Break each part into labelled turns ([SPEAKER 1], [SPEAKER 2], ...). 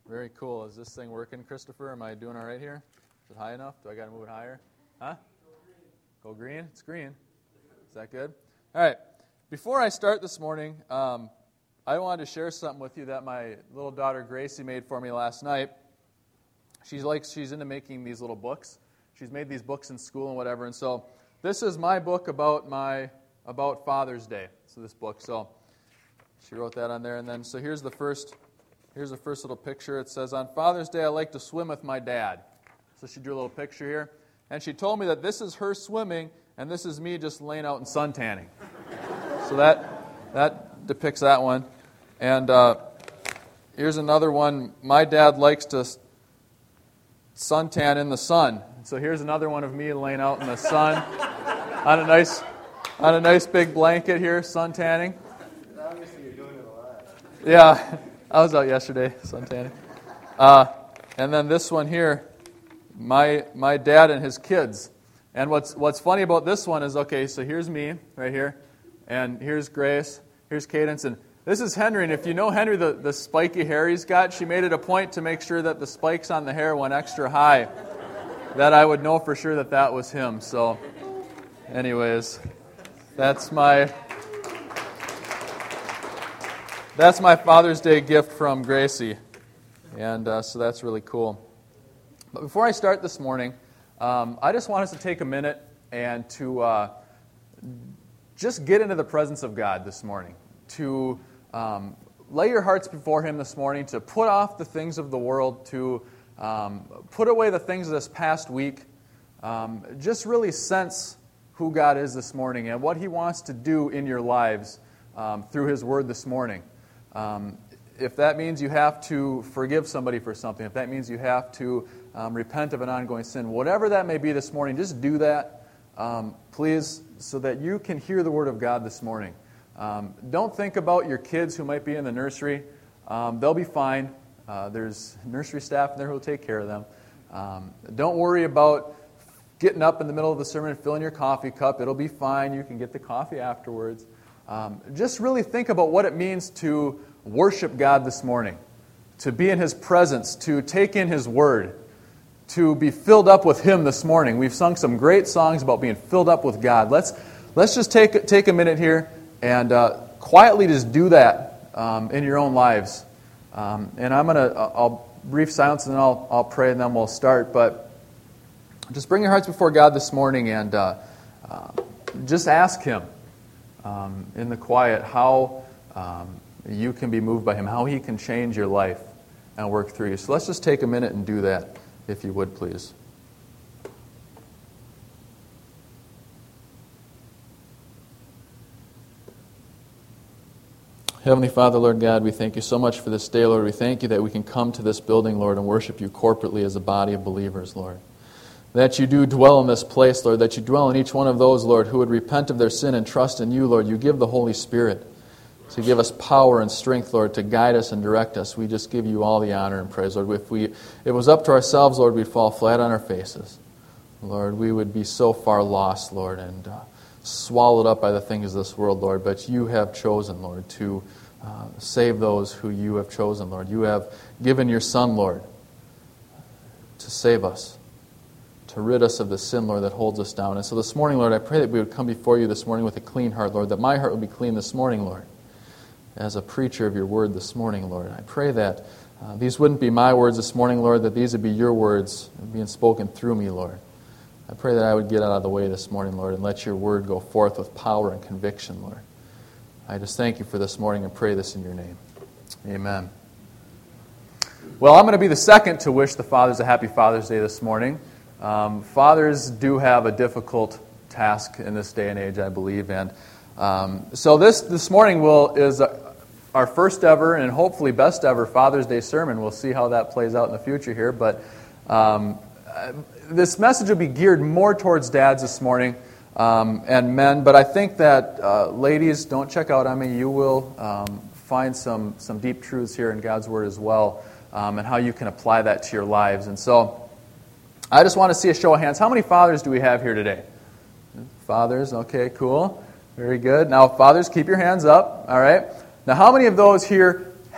[SPEAKER 1] Very cool. Is this thing working, Christopher? Am I doing all right here? Is it high enough? Do I got to move it higher? Huh? Go green? It's green. Is that good? All right. Before I start this morning, I wanted to share something with you that my little daughter Gracie made for me last night. She's into making these little books. She's made these books in school and whatever. And so this is my book about Father's Day. So this book. So she wrote that on there. And then so here's the first little picture. It says, "On Father's Day, I like to swim with my dad." So she drew a little picture here. And she told me that this is her swimming and this is me just laying out and sun tanning. So that depicts that one. And here's another one. My dad likes to suntan in the sun. So here's another one of me laying out in the sun on a nice big blanket here, sun tanning.
[SPEAKER 2] Obviously, you're doing it a lot.
[SPEAKER 1] Yeah, I was out yesterday sun tanning. And then this one here, my dad and his kids. And what's funny about this one is, okay, so here's me right here, and here's Grace, here's Cadence, and this is Henry. And if you know Henry, the spiky hair he's got, she made it a point to make sure that the spikes on the hair went extra high, that I would know for sure that was him. So, anyways, that's my Father's Day gift from Gracie, and so that's really cool. But before I start this morning, I just want us to take a minute and to just get into the presence of God this morning, to lay your hearts before Him this morning, to put off the things of the world, to put away the things of this past week, just really sense who God is this morning and what He wants to do in your lives through His Word this morning. If that means you have to forgive somebody for something, if that means you have to repent of an ongoing sin, whatever that may be this morning, just do that, please, so that you can hear the Word of God this morning. Don't think about your kids who might be in the nursery. They'll be fine. There's nursery staff in there who will take care of them. Don't worry about getting up in the middle of the sermon and filling your coffee cup. It'll be fine. You can get the coffee afterwards. Just really think about what it means to worship God this morning, to be in His presence, to take in His Word, to be filled up with Him this morning. We've sung some great songs about being filled up with God. Let's just take a minute here and quietly just do that in your own lives. And I'll brief silence and then I'll pray and then we'll start. But just bring your hearts before God this morning and just ask Him in the quiet how you can be moved by Him, how He can change your life and work through you. So let's just take a minute and do that, if you would, please. Heavenly Father, Lord God, we thank You so much for this day, Lord. We thank You that we can come to this building, Lord, and worship You corporately as a body of believers, Lord. That You do dwell in this place, Lord, that You dwell in each one of those, Lord, who would repent of their sin and trust in You, Lord. You give the Holy Spirit to give us power and strength, Lord, to guide us and direct us. We just give You all the honor and praise, Lord. If it was up to ourselves, Lord, we'd fall flat on our faces. Lord, we would be so far lost, Lord, and swallowed up by the things of this world, Lord. But You have chosen, Lord, to save those who You have chosen, Lord. You have given Your Son, Lord, to save us, to rid us of the sin, Lord, that holds us down. And so this morning, Lord, I pray that we would come before You this morning with a clean heart, Lord, that my heart would be clean this morning, Lord, as a preacher of Your Word this morning, Lord. I pray that these wouldn't be my words this morning, Lord, that these would be Your words being spoken through me, Lord. I pray that I would get out of the way this morning, Lord, and let Your Word go forth with power and conviction, Lord. I just thank You for this morning and pray this in Your name. Amen. Well, I'm going to be the second to wish the fathers a happy Father's Day this morning. Fathers do have a difficult task in this day and age, I believe, and so this morning is our first ever and hopefully best ever Father's Day sermon. We'll see how that plays out in the future here, but this message will be geared more towards dads this morning and men, but I think that ladies, don't check out on me. You will find some deep truths here in God's Word as well, and how you can apply that to your lives. And so I just want to see a show of hands. How many fathers do we have here today? Fathers, okay, cool. Very good. Now, fathers, keep your hands up, all right? Now, how many of those here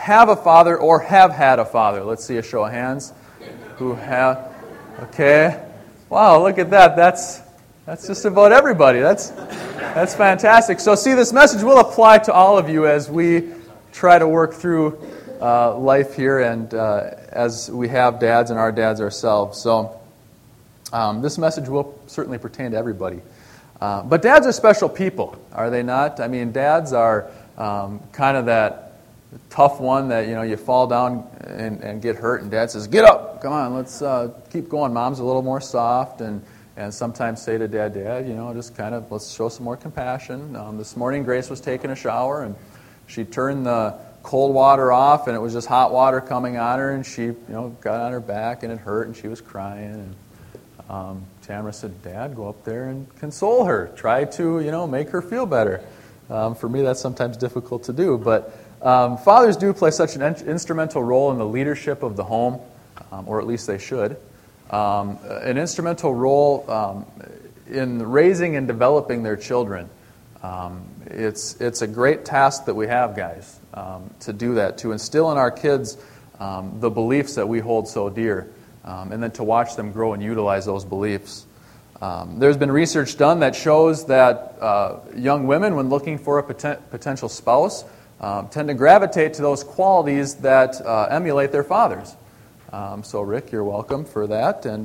[SPEAKER 1] have a father or have had a father? Let's see a show of hands. Who have? Okay. Wow, look at that. That's just about everybody. That's fantastic. So see, this message will apply to all of you as we try to work through life here, and as we have dads and our dads ourselves. So this message will certainly pertain to everybody. But dads are special people, are they not? I mean, dads are kind of that tough one that, you fall down and get hurt, and dad says, "Get up, come on, let's keep going." Mom's a little more soft, and sometimes say to dad, just kind of, let's show some more compassion. This morning, Grace was taking a shower, and she turned the cold water off, and it was just hot water coming on her, and she, got on her back, and it hurt, and she was crying, and Tamara said, "Dad, go up there and console her. Try to, make her feel better." For me, that's sometimes difficult to do, but fathers do play such an instrumental role in the leadership of the home, or at least they should. An instrumental role in raising and developing their children. It's a great task that we have, guys, to do that, to instill in our kids the beliefs that we hold so dear, and then to watch them grow and utilize those beliefs. There's been research done that shows that young women, when looking for a potential spouse, tend to gravitate to those qualities that emulate their fathers. So, Rick, you're welcome for that. And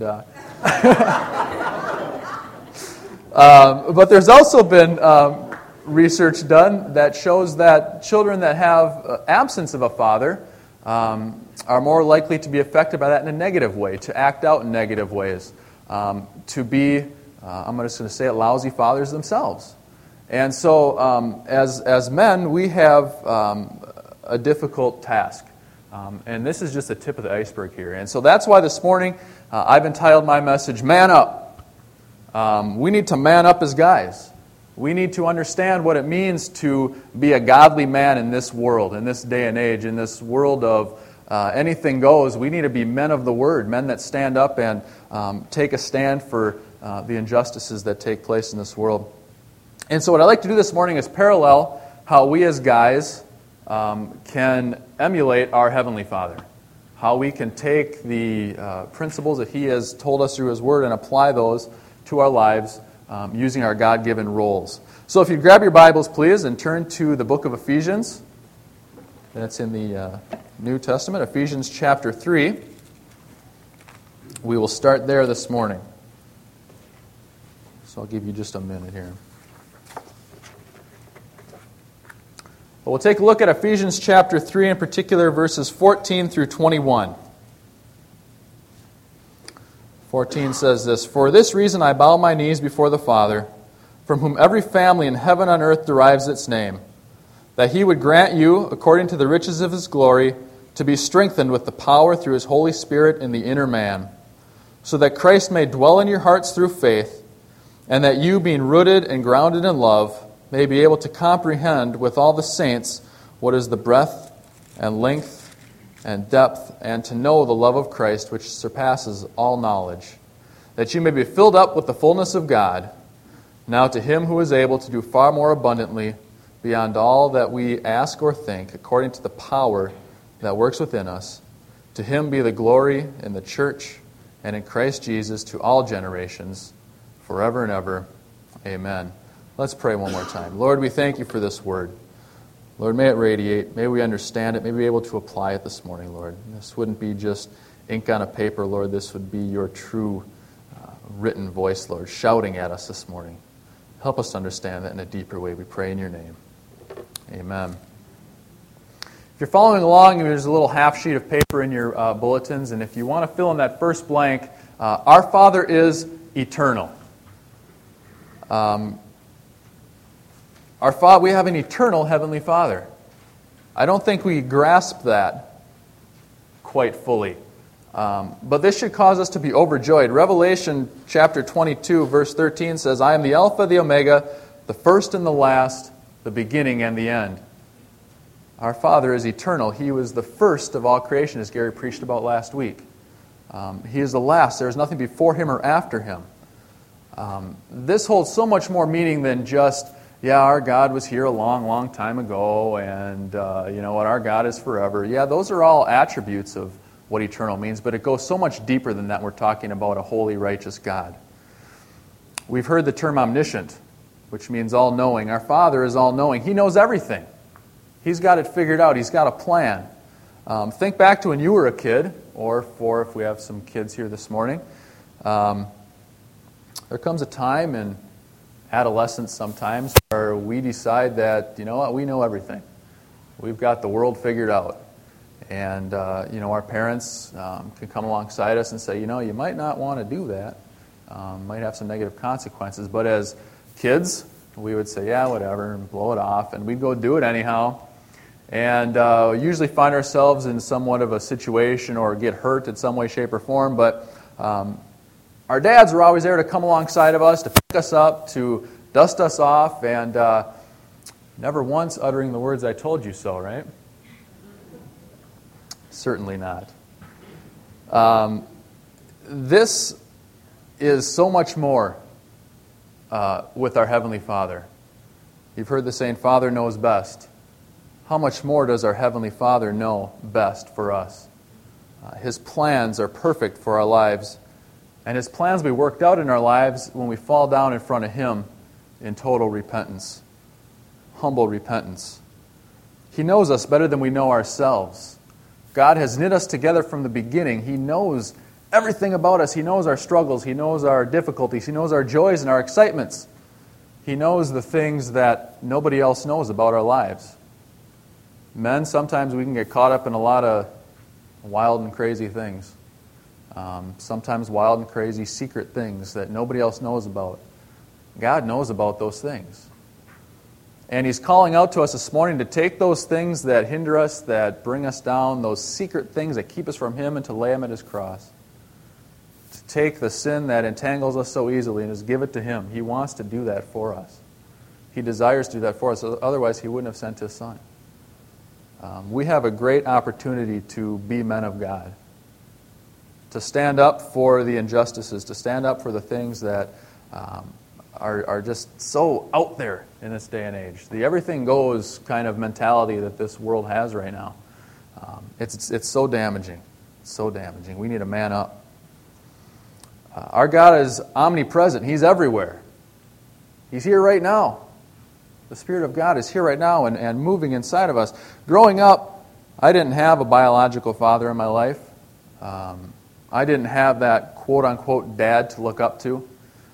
[SPEAKER 1] but there's also been research done that shows that children that have absence of a father are more likely to be affected by that in a negative way, to act out in negative ways, to be, I'm just going to say it, lousy fathers themselves. And so, as men, we have a difficult task. And this is just the tip of the iceberg here. And so that's why this morning I've entitled my message, Man Up. We need to man up as guys. We need to understand what it means to be a godly man in this world, in this day and age, in this world of anything goes. We need to be men of the Word, men that stand up and take a stand for the injustices that take place in this world. And so what I'd like to do this morning is parallel how we as guys can emulate our Heavenly Father. How we can take the principles that He has told us through His Word and apply those to our lives using our God-given roles. So if you grab your Bibles, please, and turn to the book of Ephesians. That's in the New Testament, Ephesians chapter 3. We will start there this morning. So I'll give you just a minute here. But we'll take a look at Ephesians chapter 3, in particular verses 14 through 21. 14 says this, "For this reason I bow my knees before the Father, from whom every family in heaven and earth derives its name, that He would grant you, according to the riches of His glory, to be strengthened with the power through His Holy Spirit in the inner man, so that Christ may dwell in your hearts through faith, and that you, being rooted and grounded in love, may be able to comprehend with all the saints what is the breadth and length and depth, and to know the love of Christ which surpasses all knowledge, that you may be filled up with the fullness of God. Now to Him who is able to do far more abundantly beyond all that we ask or think, according to the power that works within us, to Him be the glory in the church and in Christ Jesus to all generations, forever and ever. Amen." Let's pray one more time. Lord, we thank You for this word. Lord, may it radiate. May we understand it. May we be able to apply it this morning, Lord. This wouldn't be just ink on a paper, Lord. This would be Your true written voice, Lord, shouting at us this morning. Help us to understand that in a deeper way. We pray in Your name. Amen. If you're following along, there's a little half sheet of paper in your bulletins, and if you want to fill in that first blank, our Father is eternal. Our Father, we have an eternal Heavenly Father. I don't think we grasp that quite fully. But this should cause us to be overjoyed. Revelation chapter 22, verse 13 says, "I am the Alpha, the Omega, the first and the last, the beginning and the end." Our Father is eternal. He was the first of all creation, as Gary preached about last week. He is the last. There is nothing before Him or after Him. This holds so much more meaning than just yeah, our God was here a long, long time ago, and you know what, our God is forever. Yeah, those are all attributes of what eternal means, but it goes so much deeper than that. We're talking about a holy, righteous God. We've heard the term omniscient, which means all-knowing. Our Father is all-knowing. He knows everything. He's got it figured out. He's got a plan. Think back to when you were a kid, or if we have some kids here this morning. There comes a time in adolescence sometimes where we decide that, you know what, we know everything. We've got the world figured out. And, you know, our parents can come alongside us and say, you know, you might not want to do that. Might have some negative consequences. But as kids, we would say, yeah, whatever, and blow it off. And we'd go do it anyhow. And usually find ourselves in somewhat of a situation or get hurt in some way, shape, or form. But our dads were always there to come alongside of us, to pick us up, to dust us off, and never once uttering the words, I told you so, right? Certainly not. This is so much more with our Heavenly Father. You've heard the saying, Father knows best. How much more does our Heavenly Father know best for us? His plans are perfect for our lives, and His plans will be worked out in our lives when we fall down in front of Him in total repentance, humble repentance. He knows us better than we know ourselves. God has knit us together from the beginning. He knows everything about us. He knows our struggles. He knows our difficulties. He knows our joys and our excitements. He knows the things that nobody else knows about our lives. Men, sometimes we can get caught up in a lot of wild and crazy things. Sometimes wild and crazy secret things that nobody else knows about. God knows about those things. And He's calling out to us this morning to take those things that hinder us, that bring us down, those secret things that keep us from Him, and to lay them at His cross. To take the sin that entangles us so easily and just give it to Him. He wants to do that for us. He desires to do that for us. Otherwise, He wouldn't have sent His Son. We have a great opportunity to be men of God. To stand up for the injustices, to stand up for the things that are just so out there in this day and age. The everything goes kind of mentality that this world has right now. It's so damaging. It's so damaging. We need to man up. Our God is omnipresent. He's everywhere. He's here right now. The Spirit of God is here right now and moving inside of us. Growing up, I didn't have a biological father in my life. I didn't have that quote-unquote dad to look up to.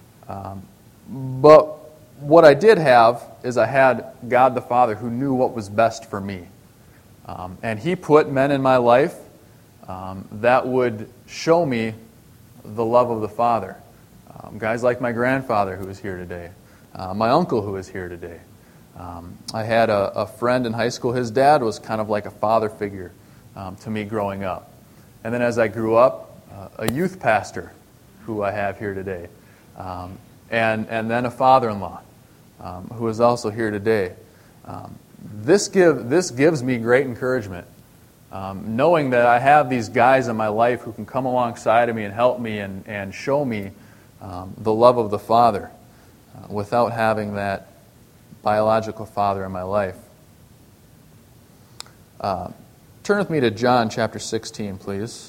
[SPEAKER 1] But what I did have is I had God the Father who knew what was best for me. And He put men in my life that would show me the love of the Father. Guys like my grandfather who is here today. My uncle who is here today. I had a friend in high school. His dad was kind of like a father figure to me growing up. And then as I grew up, a youth pastor who I have here today. And then a father-in-law who is also here today. This gives me great encouragement. Knowing that I have these guys in my life who can come alongside of me and help me and show me the love of the Father without having that biological father in my life. Turn with me to John chapter 16, please.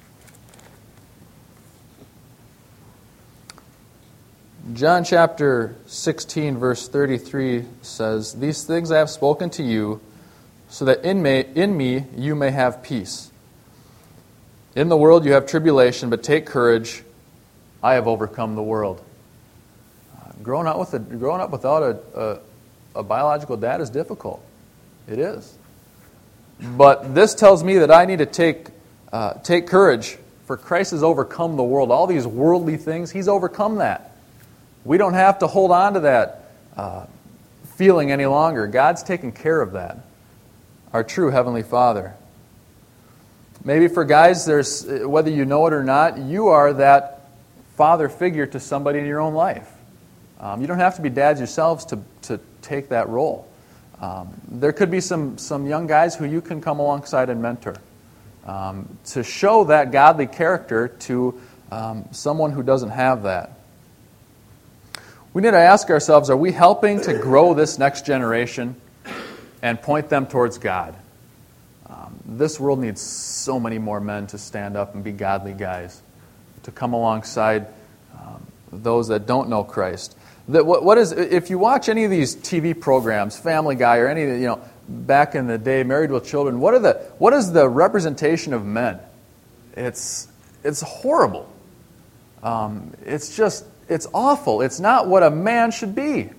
[SPEAKER 1] John chapter 16, verse 33 says, "These things I have spoken to you, so that in me you may have peace. In the world you have tribulation, but take courage, I have overcome the world." Growing up without a biological dad is difficult. It is. But this tells me that I need to take courage, for Christ has overcome the world. All these worldly things, He's overcome that. We don't have to hold on to that feeling any longer. God's taken care of that. Our true Heavenly Father. Maybe for guys, there's whether you know it or not, you are that father figure to somebody in your own life. You don't have to be dads yourselves to take that role. There could be some young guys who you can come alongside and mentor to show that godly character to someone who doesn't have that. We need to ask ourselves, are we helping to grow this next generation and point them towards God? This world needs so many more men to stand up and be godly guys, to come alongside those that don't know Christ. If you watch any of these TV programs, Family Guy or any, back in the day, Married with Children, what is the representation of men? It's horrible. It's awful. It's not what a man should be.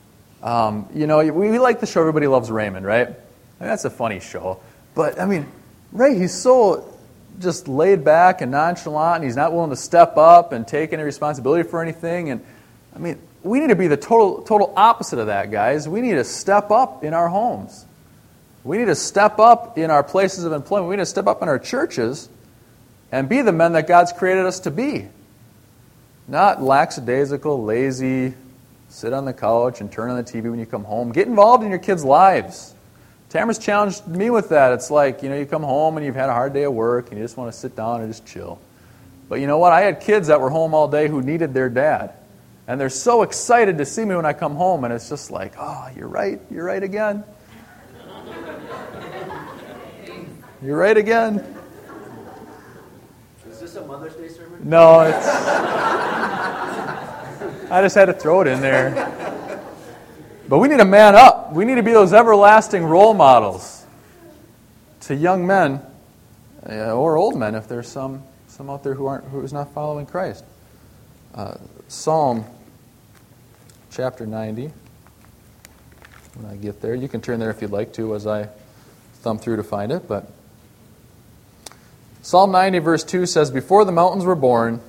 [SPEAKER 1] We like the show Everybody Loves Raymond, right? That's a funny show. But, Ray, he's so just laid back and nonchalant, and he's not willing to step up and take any responsibility for anything. And, we need to be the total opposite of that, guys. We need to step up in our homes. We need to step up in our places of employment. We need to step up in our churches and be the men that God's created us to be. Not lackadaisical, lazy, sit on the couch and turn on the TV when you come home. Get involved in your kids' lives. Tamara's challenged me with that. It's like, you come home and you've had a hard day at work and you just want to sit down and just chill. But you know what? I had kids that were home all day who needed their dad. And they're so excited to see me when I come home, and it's just like, oh, you're right again. You're right again.
[SPEAKER 2] Is this a Mother's Day sermon?
[SPEAKER 1] No, I just had to throw it in there. But we need to man up. We need to be those everlasting role models to young men or old men, if there's some out there who's not following Christ. Psalm chapter 90. When I get there, you can turn there if you'd like to as I thumb through to find it. But Psalm 90 verse 2 says, "Before the mountains were born,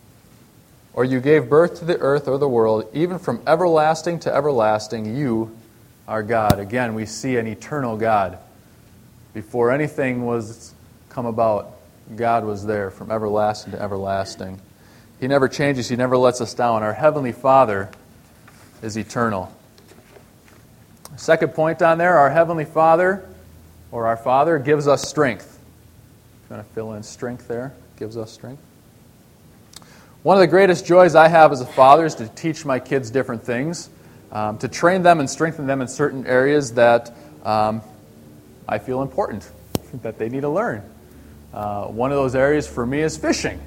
[SPEAKER 1] or you gave birth to the earth or the world, even from everlasting to everlasting, you are God." Again, we see an eternal God. Before anything was come about, God was there from everlasting to everlasting. He never changes. He never lets us down. Our Heavenly Father is eternal. Second point on there, our Heavenly Father, or our Father, gives us strength. Trying to fill in strength there. Gives us strength. One of the greatest joys I have as a father is to teach my kids different things, to train them and strengthen them in certain areas that I feel important, that they need to learn. One of those areas for me is fishing.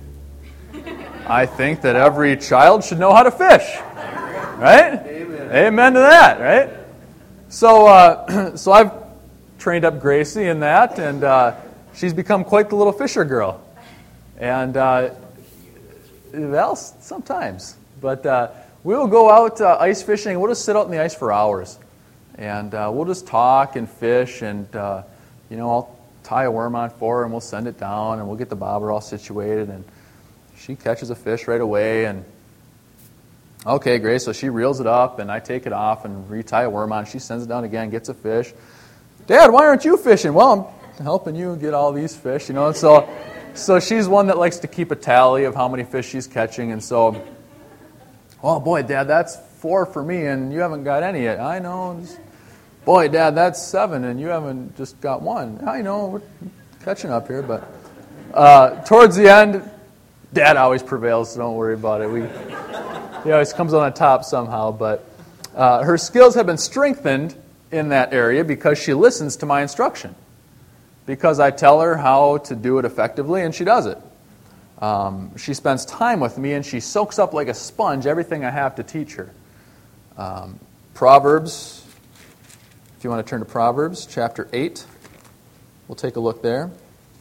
[SPEAKER 1] I think that every child should know how to fish, right?
[SPEAKER 2] Amen.
[SPEAKER 1] Amen to that, right? So I've trained up Gracie in that, and she's become quite the little fisher girl. And well, sometimes. But we'll go out ice fishing, and we'll just sit out in the ice for hours. And we'll just talk and fish, and I'll tie a worm on for her, and we'll send it down, and we'll get the bobber all situated, and she catches a fish right away, and okay, Grace, so she reels it up, and I take it off and retie a worm on. She sends it down again, gets a fish. Dad, why aren't you fishing? Well, I'm helping you get all these fish, So she's one that likes to keep a tally of how many fish she's catching, and so, oh boy, Dad, that's 4 for me, and you haven't got any yet. I know. Boy, Dad, that's 7, and you haven't just got 1. I know, we're catching up here, but towards the end, Dad always prevails, so don't worry about it. He always comes on the top somehow, but her skills have been strengthened in that area because she listens to my instruction. Because I tell her how to do it effectively, and she does it. She spends time with me, and she soaks up like a sponge everything I have to teach her. Proverbs, if you want to turn to Proverbs, chapter 8, we'll take a look there.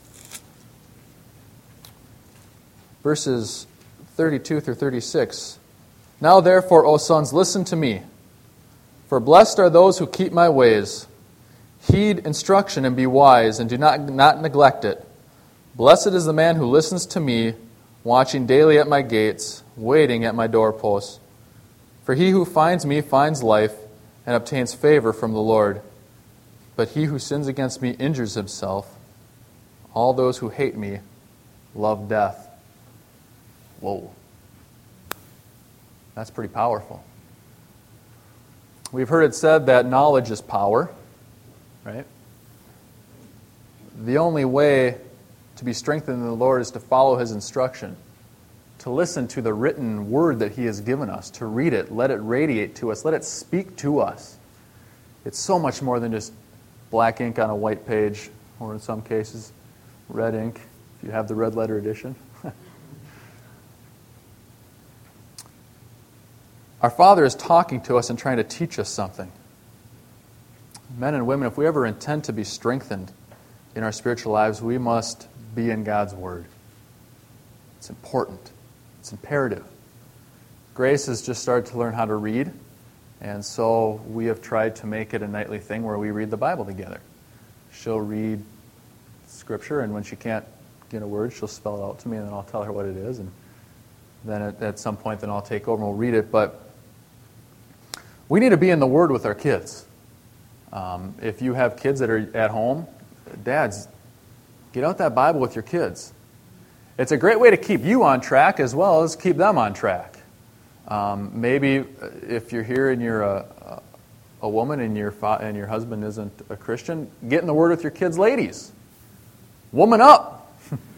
[SPEAKER 1] Verses 32 through 36. "Now therefore, O sons, listen to me. For blessed are those who keep my ways. Heed instruction and be wise, and do not neglect it. Blessed is the man who listens to me, watching daily at my gates, waiting at my doorposts. For he who finds me finds life, and obtains favor from the Lord. But he who sins against me injures himself. All those who hate me love death." Whoa. That's pretty powerful. We've heard it said that knowledge is power. Right? The only way to be strengthened in the Lord is to follow His instruction. to listen to the written word that He has given us, to read it, let it radiate to us, let it speak to us. It's so much more than just black ink on a white page, or in some cases, red ink, if you have the red letter edition. Our Father is talking to us and trying to teach us something. Men and women, if we ever intend to be strengthened in our spiritual lives, we must be in God's Word. It's important. It's imperative. Grace has just started to learn how to read, and so we have tried to make it a nightly thing where we read the Bible together. She'll read Scripture, and when she can't get a word, she'll spell it out to me, and then I'll tell her what it is, and then at some point then I'll take over and we'll read it. But we need to be in the Word with our kids. If you have kids that are at home, dads, get out that Bible with your kids. It's a great way to keep you on track as well as keep them on track. Maybe if you're here and you're a woman and your husband isn't a Christian, get in the Word with your kids, ladies. Woman up.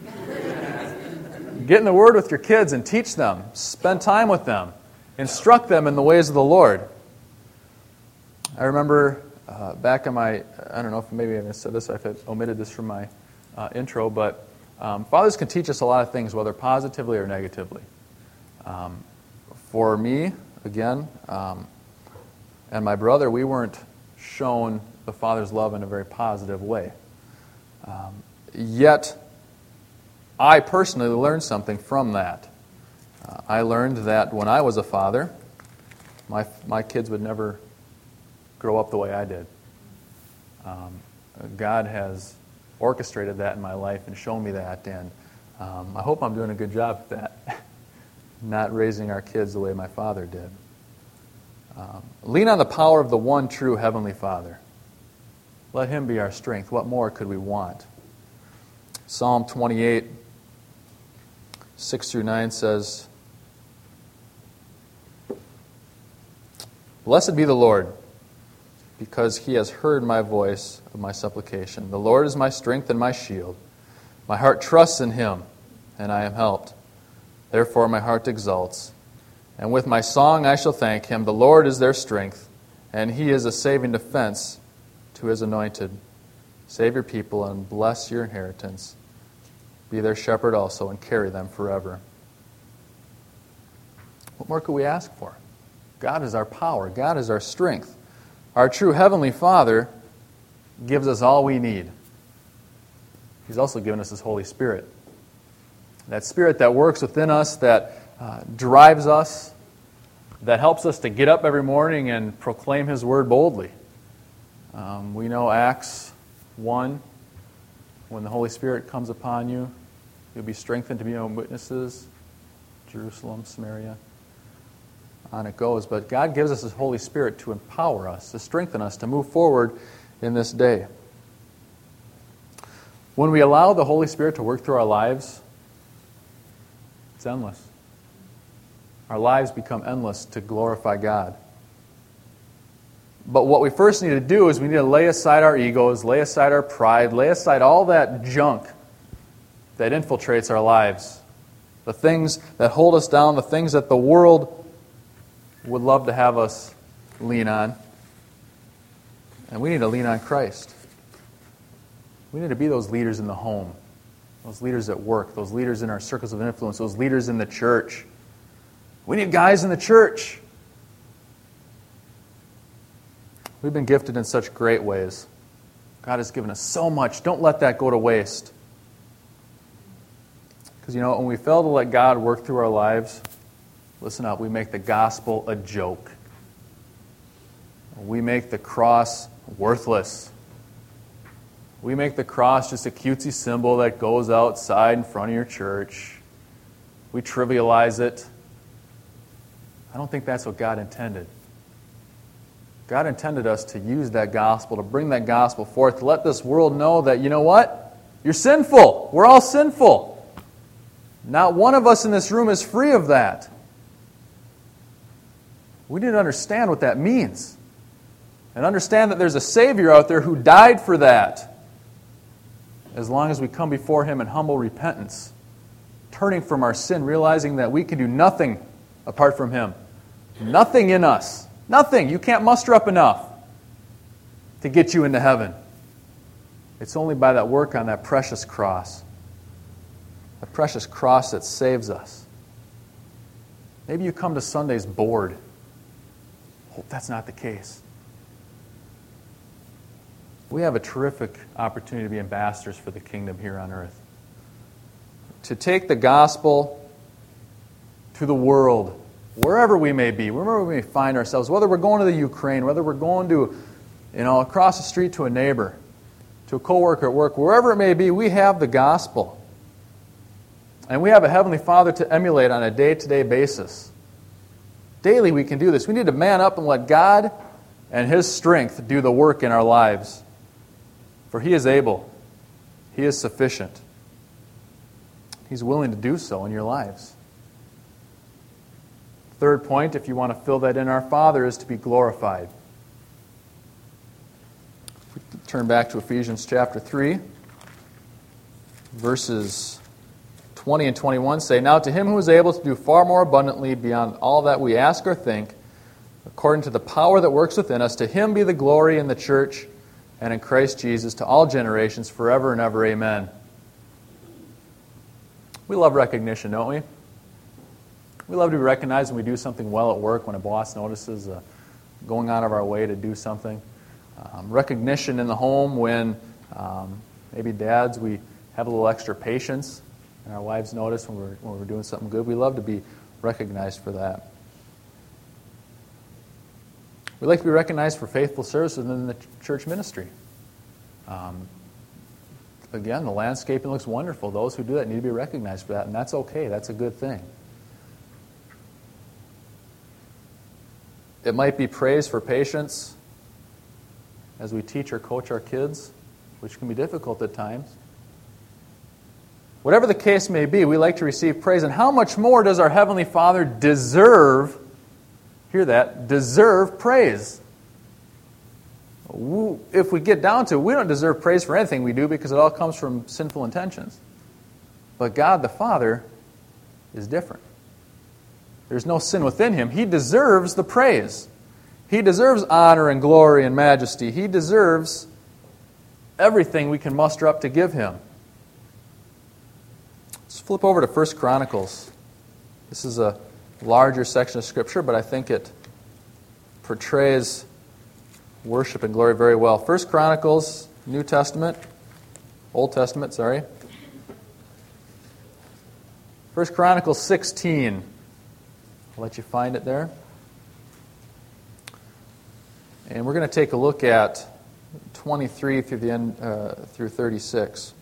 [SPEAKER 1] Get in the Word with your kids and teach them. Spend time with them. Instruct them in the ways of the Lord. I remember back in my, I don't know if maybe I said this, I've omitted this from my intro, but fathers can teach us a lot of things, whether positively or negatively. For me, again, and my brother, we weren't shown the Father's love in a very positive way. Yet, I personally learned something from that. I learned that when I was a father, my kids would never grow up the way I did. God has orchestrated that in my life and shown me that, and I hope I'm doing a good job at that, not raising our kids the way my father did. Lean on the power of the one true Heavenly Father. Let Him be our strength. What more could we want? Psalm 28, 6-9 says, "Blessed be the Lord, because He has heard my voice of my supplication. The Lord is my strength and my shield. My heart trusts in Him, and I am helped. Therefore my heart exalts. And with my song I shall thank Him. The Lord is their strength, and He is a saving defense to His anointed. Save your people and bless your inheritance. Be their shepherd also, and carry them forever." What more could we ask for? God is our power. God is our strength. Our true Heavenly Father gives us all we need. He's also given us His Holy Spirit. That Spirit that works within us, that drives us, that helps us to get up every morning and proclaim His Word boldly. We know Acts 1, when the Holy Spirit comes upon you, you'll be strengthened to be your own witnesses, Jerusalem, Samaria. On it goes. But God gives us His Holy Spirit to empower us, to strengthen us, to move forward in this day. When we allow the Holy Spirit to work through our lives, it's endless. Our lives become endless to glorify God. But what we first need to do is we need to lay aside our egos, lay aside our pride, lay aside all that junk that infiltrates our lives. The things that hold us down, the things that the world would love to have us lean on. And we need to lean on Christ. We need to be those leaders in the home, those leaders at work, those leaders in our circles of influence, those leaders in the church. We need guys in the church. We've been gifted in such great ways. God has given us so much. Don't let that go to waste. Because, when we fail to let God work through our lives, listen up, we make the gospel a joke. We make the cross worthless. We make the cross just a cutesy symbol that goes outside in front of your church. We trivialize it. I don't think that's what God intended. God intended us to use that gospel, to bring that gospel forth, to let this world know that, you know what? You're sinful. We're all sinful. Not one of us in this room is free of that. We need to understand what that means. And understand that there's a Savior out there who died for that. As long as we come before Him in humble repentance, turning from our sin, realizing that we can do nothing apart from Him. Nothing in us. Nothing. You can't muster up enough to get you into heaven. It's only by that work on that precious cross. The precious cross that saves us. Maybe you come to Sundays bored. Hope that's not the case. We have a terrific opportunity to be ambassadors for the kingdom here on earth. To take the gospel to the world, wherever we may be, wherever we may find ourselves, whether we're going to the Ukraine, whether we're going to, across the street to a neighbor, to a coworker at work, wherever it may be, we have the gospel. And we have a Heavenly Father to emulate on a day-to-day basis. Daily we can do this. We need to man up and let God and His strength do the work in our lives. For He is able. He is sufficient. He's willing to do so in your lives. Third point, if you want to fill that in, our Father is to be glorified. If we turn back to Ephesians chapter 3, verses 20 and 21 say, "Now to Him who is able to do far more abundantly beyond all that we ask or think, according to the power that works within us, to Him be the glory in the church and in Christ Jesus to all generations, forever and ever. Amen." We love recognition, don't we? We love to be recognized when we do something well at work, when a boss notices going out of our way to do something. Recognition in the home when maybe dads, we have a little extra patience and our wives notice when we're doing something good. We love to be recognized for that. We like to be recognized for faithful service within the church ministry. Again, the landscaping looks wonderful. Those who do that need to be recognized for that, and that's okay. That's a good thing. It might be praise for patience as we teach or coach our kids, which can be difficult at times. Whatever the case may be, we like to receive praise. And how much more does our Heavenly Father deserve, hear that, deserve praise? If we get down to it, we don't deserve praise for anything we do because it all comes from sinful intentions. But God the Father is different. There's no sin within Him. He deserves the praise. He deserves honor and glory and majesty. He deserves everything we can muster up to give Him. Let's flip over to 1 Chronicles. This is a larger section of Scripture, but I think it portrays worship and glory very well. 1 Chronicles, Old Testament, sorry. 1 Chronicles 16. I'll let you find it there. And we're going to take a look at 23 through the end through 36.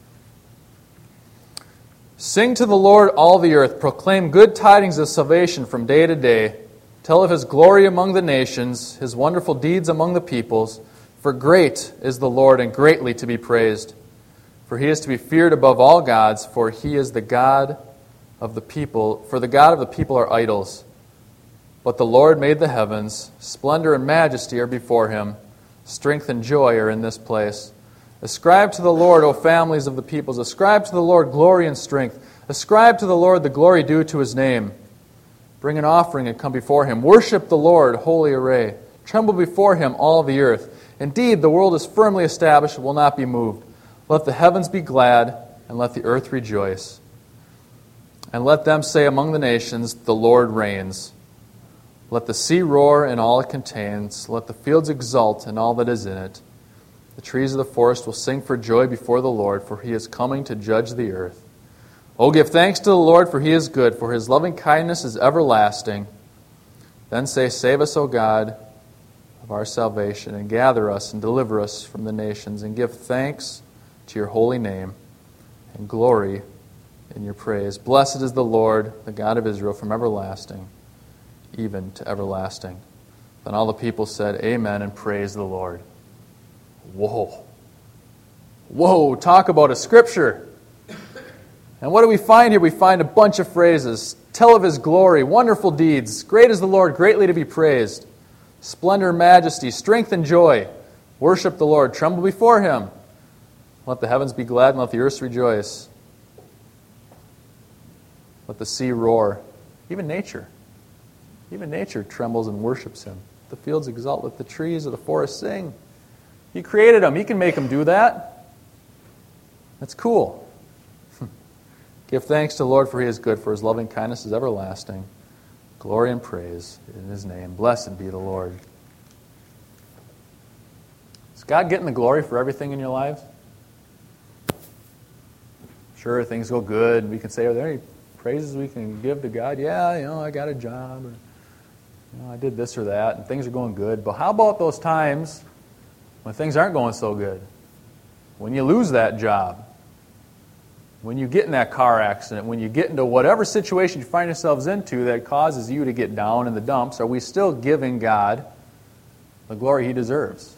[SPEAKER 1] "Sing to the Lord, all the earth. Proclaim good tidings of salvation from day to day. Tell of His glory among the nations, His wonderful deeds among the peoples. For great is the Lord, and greatly to be praised. For He is to be feared above all gods, for He is the God of the people. For the God of the people are idols. But the Lord made the heavens. Splendor and majesty are before Him. Strength and joy are in this place. Ascribe to the Lord, O families of the peoples. Ascribe to the Lord glory and strength. Ascribe to the Lord the glory due to His name. Bring an offering and come before Him. Worship the Lord, holy array. Tremble before Him, all the earth. Indeed, the world is firmly established and will not be moved. Let the heavens be glad, and let the earth rejoice. And let them say among the nations, the Lord reigns. Let the sea roar and all it contains. Let the fields exult and all that is in it. The trees of the forest will sing for joy before the Lord, for He is coming to judge the earth. Oh, give thanks to the Lord, for He is good, for His loving kindness is everlasting. Then say, Save us, O God, of our salvation, and gather us and deliver us from the nations, and give thanks to Your holy name, and glory in Your praise. Blessed is the Lord, the God of Israel, from everlasting, even to everlasting. Then all the people said, Amen, and praise the Lord. Whoa. Whoa, talk about a scripture. And what do we find here? We find a bunch of phrases. Tell of His glory, wonderful deeds. Great is the Lord, greatly to be praised. Splendor and majesty, strength and joy. Worship the Lord, tremble before Him. Let the heavens be glad and let the earth rejoice. Let the sea roar. Even nature trembles and worships Him. The fields exult, let the trees of the forest sing. He created them. He can make them do that. That's cool. Give thanks to the Lord, for He is good, for His loving kindness is everlasting. Glory and praise in His name. Blessed be the Lord. Is God getting the glory for everything in your lives? Sure, things go good. We can say, are there any praises we can give to God? Yeah, I got a job. Or, I did this or that, and things are going good. But how about those times when things aren't going so good? When you lose that job? When you get in that car accident? When you get into whatever situation you find yourselves into that causes you to get down in the dumps, are we still giving God the glory He deserves?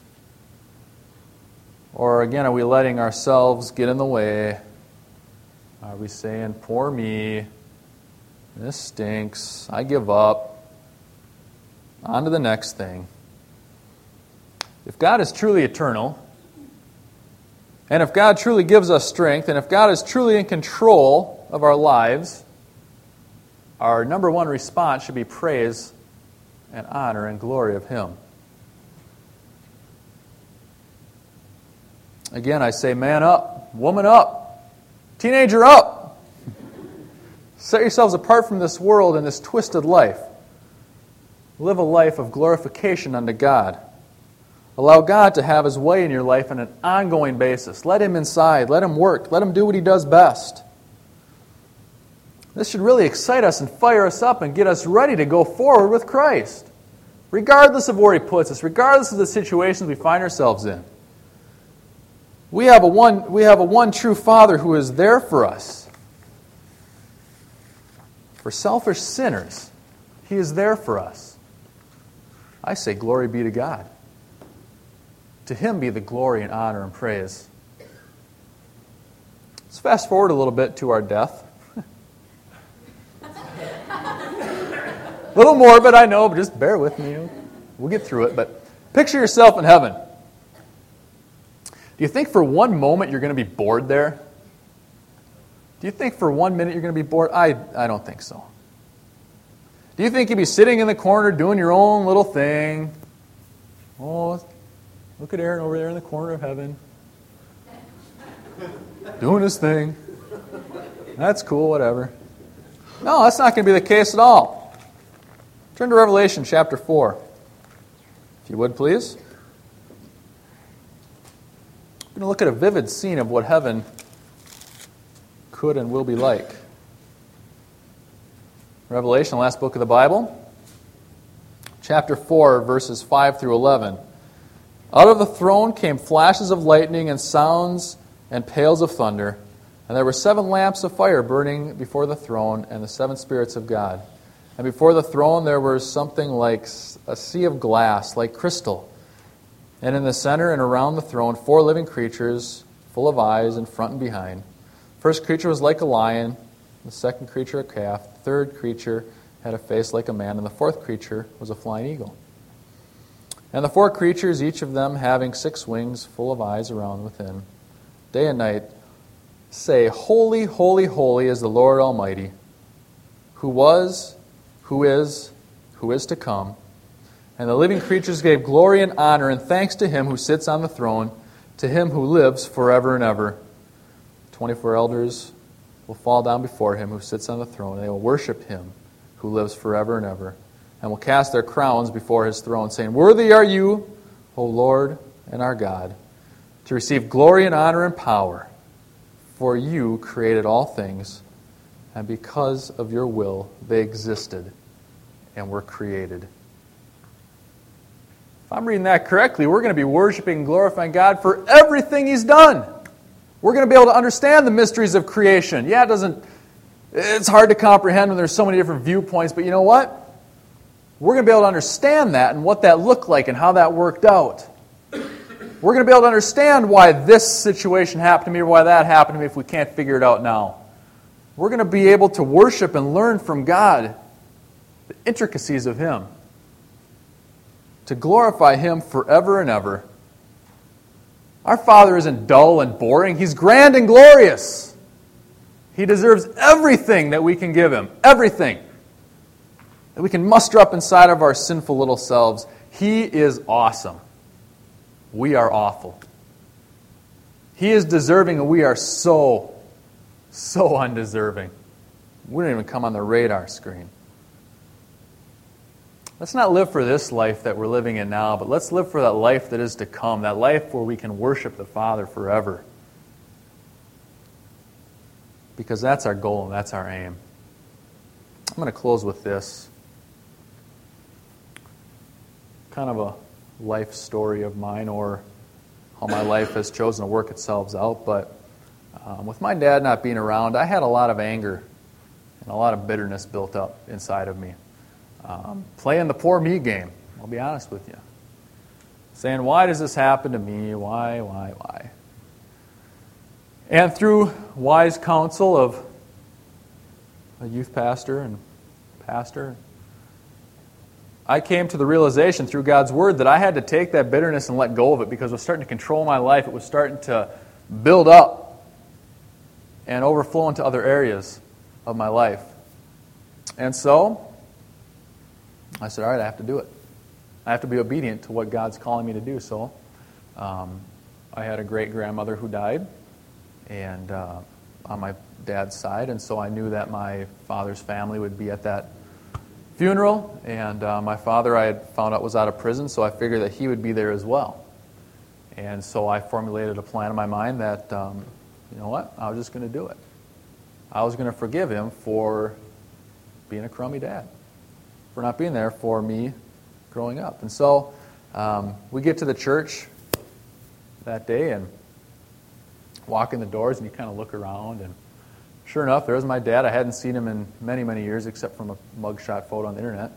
[SPEAKER 1] Or again, are we letting ourselves get in the way? Are we saying, poor me, this stinks, I give up, on to the next thing? If God is truly eternal, and if God truly gives us strength, and if God is truly in control of our lives, our number one response should be praise and honor and glory of Him. Again, I say, man up, woman up, teenager up. Set yourselves apart from this world and this twisted life. Live a life of glorification unto God. Allow God to have His way in your life on an ongoing basis. Let Him inside. Let Him work. Let Him do what He does best. This should really excite us and fire us up and get us ready to go forward with Christ, regardless of where He puts us, regardless of the situations we find ourselves in. We have a one true Father who is there for us. For selfish sinners, He is there for us. I say, glory be to God. To Him be the glory and honor and praise. Let's fast forward a little bit to our death. A little morbid, I know, but just bear with me. We'll get through it. But picture yourself in heaven. Do you think for one moment you're going to be bored there? Do you think for 1 minute you're going to be bored? I don't think so. Do you think you'd be sitting in the corner doing your own little thing? Oh, look at Aaron over there in the corner of heaven. Doing his thing. That's cool, whatever. No, that's not going to be the case at all. Turn to Revelation chapter 4. If you would, please. We're going to look at a vivid scene of what heaven could and will be like. Revelation, the last book of the Bible. Chapter 4, verses 5 through 11. Out of the throne came flashes of lightning and sounds and peals of thunder. And there were 7 lamps of fire burning before the throne and the 7 spirits of God. And before the throne there was something like a sea of glass, like crystal. And in the center and around the throne 4 living creatures, full of eyes in front and behind. First creature was like a lion, the second creature a calf, the third creature had a face like a man, and the fourth creature was a flying eagle. And the 4 creatures, each of them having 6 wings, full of eyes around within, day and night, say, Holy, holy, holy is the Lord Almighty, who was, who is to come. And the living creatures gave glory and honor and thanks to Him who sits on the throne, to Him who lives forever and ever. 24 elders will fall down before Him who sits on the throne. They will worship Him who lives forever and ever, and will cast their crowns before His throne, saying, Worthy are you, O Lord and our God, to receive glory and honor and power, for you created all things, and because of your will they existed and were created. If I'm reading that correctly, we're going to be worshiping and glorifying God for everything He's done. We're going to be able to understand the mysteries of creation. Yeah, it's hard to comprehend when there's so many different viewpoints, but you know what? We're going to be able to understand that and what that looked like and how that worked out. We're going to be able to understand why this situation happened to me or why that happened to me if we can't figure it out now. We're going to be able to worship and learn from God the intricacies of Him, to glorify Him forever and ever. Our Father isn't dull and boring. He's grand and glorious. He deserves everything that we can give Him. Everything that we can muster up inside of our sinful little selves. He is awesome. We are awful. He is deserving, and we are so undeserving. We don't even come on the radar screen. Let's not live for this life that we're living in now, but let's live for that life that is to come, that life where we can worship the Father forever. Because that's our goal and that's our aim. I'm going to close with this. Kind of a life story of mine, or how my life has chosen to work itself out. But with my dad not being around, I had a lot of anger and a lot of bitterness built up inside of me. Playing the poor me game, I'll be honest with you. Saying, why does this happen to me? Why? And through wise counsel of a youth pastor and pastor, I came to the realization through God's Word that I had to take that bitterness and let go of it, because it was starting to control my life. It was starting to build up and overflow into other areas of my life. And so I said, all right, I have to do it. I have to be obedient to what God's calling me to do. So I had a great-grandmother who died, and on my dad's side, and so I knew that my father's family would be at that funeral, and my father, I had found out, was out of prison, so I figured that he would be there as well. And so I formulated a plan in my mind that, you know what, I was just going to do it. I was going to forgive him for being a crummy dad, for not being there for me growing up. And so we get to the church that day and walk in the doors, and you kind of look around, and sure enough, there's my dad. I hadn't seen him in many, many years, except from a mugshot photo on the internet.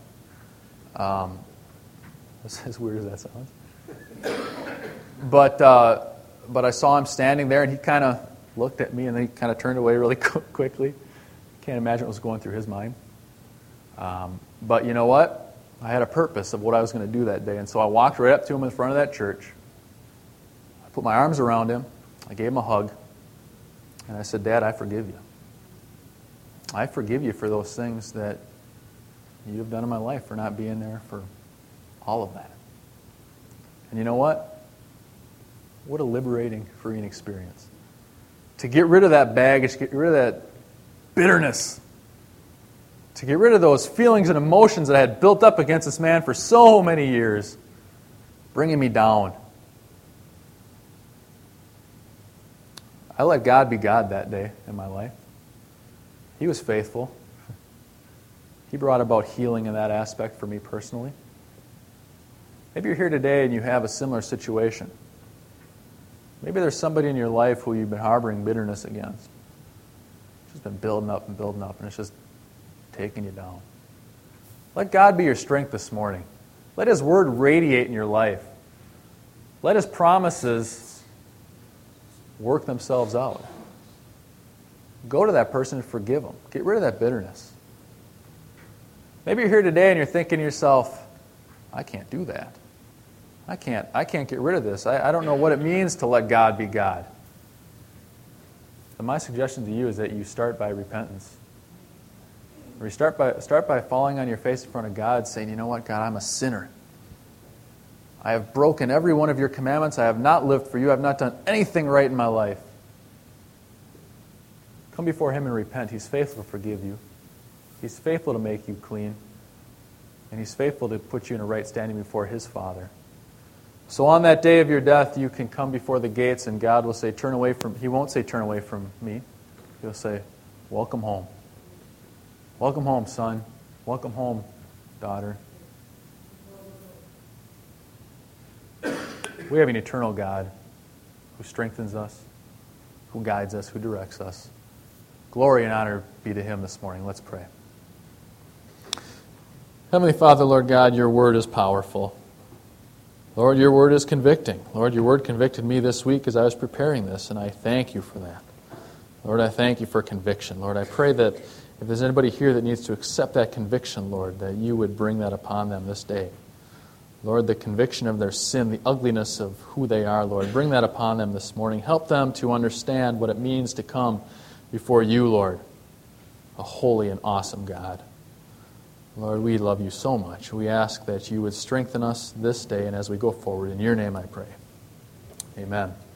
[SPEAKER 1] As weird as that sounds. But I saw him standing there, and he kind of looked at me, and then he kind of turned away really quickly. Can't imagine what was going through his mind. But you know what? I had a purpose of what I was going to do that day, and so I walked right up to him in front of that church. I put my arms around him. I gave him a hug, and I said, Dad, I forgive you. I forgive you for those things that you've done in my life, for not being there for all of that. And you know what? What a liberating, freeing experience. To get rid of that baggage, to get rid of that bitterness, to get rid of those feelings and emotions that I had built up against this man for so many years, bringing me down. I let God be God that day in my life. He was faithful. He brought about healing in that aspect for me personally. Maybe you're here today and you have a similar situation. Maybe there's somebody in your life who you've been harboring bitterness against. It's just been building up, and it's just taking you down. Let God be your strength this morning. Let His Word radiate in your life. Let His promises work themselves out. Go to that person and forgive them. Get rid of that bitterness. Maybe you're here today and you're thinking to yourself, I can't do that. I can't get rid of this. I don't know what it means to let God be God. And my suggestion to you is that you start by repentance. Or you start by falling on your face in front of God, saying, you know what, God, I'm a sinner. I have broken every one of your commandments. I have not lived for you. I have not done anything right in my life. Come before Him and repent. He's faithful to forgive you. He's faithful to make you clean. And He's faithful to put you in a right standing before His Father. So on that day of your death, you can come before the gates, and God will say, turn away from... He won't say, turn away from me. He'll say, welcome home. Welcome home, son. Welcome home, daughter. We have an eternal God who strengthens us, who guides us, who directs us. Glory and honor be to Him this morning. Let's pray. Heavenly Father, Lord God, your Word is powerful. Lord, your Word is convicting. Lord, your Word convicted me this week as I was preparing this, and I thank you for that. Lord, I thank you for conviction. Lord, I pray that if there's anybody here that needs to accept that conviction, Lord, that you would bring that upon them this day. Lord, the conviction of their sin, the ugliness of who they are, Lord, bring that upon them this morning. Help them to understand what it means to come before you, Lord, a holy and awesome God. Lord, we love you so much. We ask that you would strengthen us this day and as we go forward. In your name I pray. Amen.